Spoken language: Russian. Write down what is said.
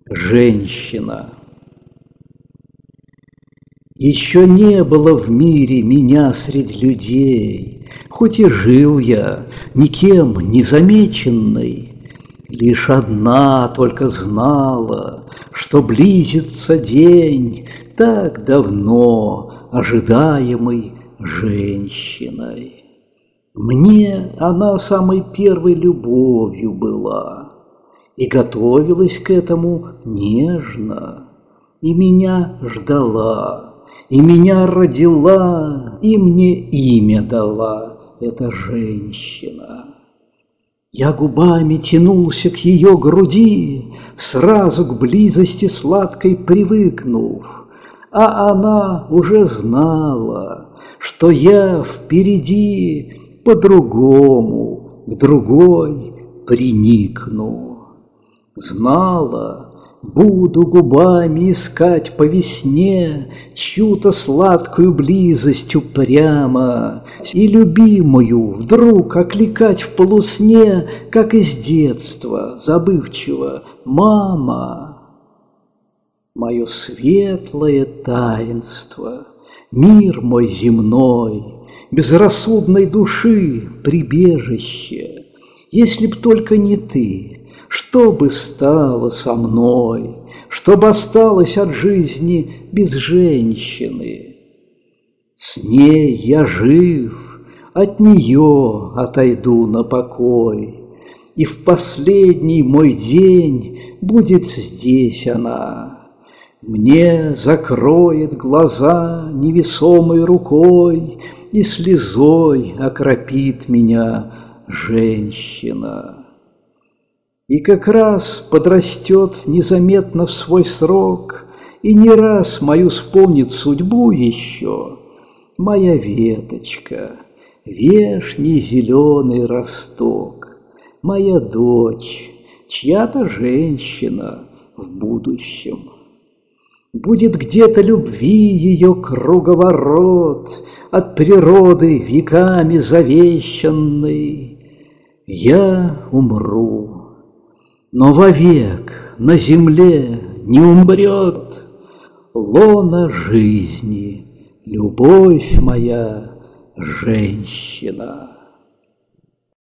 Женщина. Еще не было в мире меня средь людей, хоть и жил я никем не замеченный. Лишь одна только знала, что близится день, так давно ожидаемый женщиной. Мне она самой первой любовью была, и готовилась к этому нежно, и меня ждала, и меня родила, и мне имя дала эта женщина. Я губами тянулся к ее груди, сразу к близости сладкой привыкнув, а она уже знала, что я впереди по-другому к другой приникну. Знала, буду губами искать по весне чью-то сладкую близость упрямо, и любимую вдруг окликать в полусне, как из детства забывчиво: «Мама!» Мое светлое таинство, мир мой земной, безрассудной души прибежище, если б только не ты, что бы стало со мной, что бы осталось от жизни без женщины? С ней я жив, от нее отойду на покой, и в последний мой день будет здесь она. Мне закроет глаза невесомой рукой, и слезой окропит меня женщина. И как раз подрастет незаметно в свой срок, и не раз мою вспомнит судьбу еще моя веточка, вешний зеленый росток, моя дочь, чья-то женщина в будущем. Будет где-то любви ее круговорот, от природы веками завещанный. Я умру, но вовек на земле не умрет лона жизни, любовь моя, женщина.